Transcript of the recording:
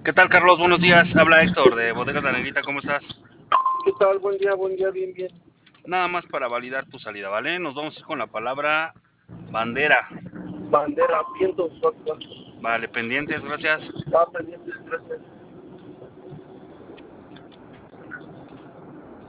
¿Qué tal, Carlos? Buenos días. Habla Héctor de Bodegas La Negrita. ¿Cómo estás? ¿Qué tal? Buen día, bien, bien. Nada más para validar tu salida, ¿vale? Nos vamos a ir con la palabra bandera. Bandera, vientos, agua. Vale, pendientes, gracias. Va pendiente, gracias.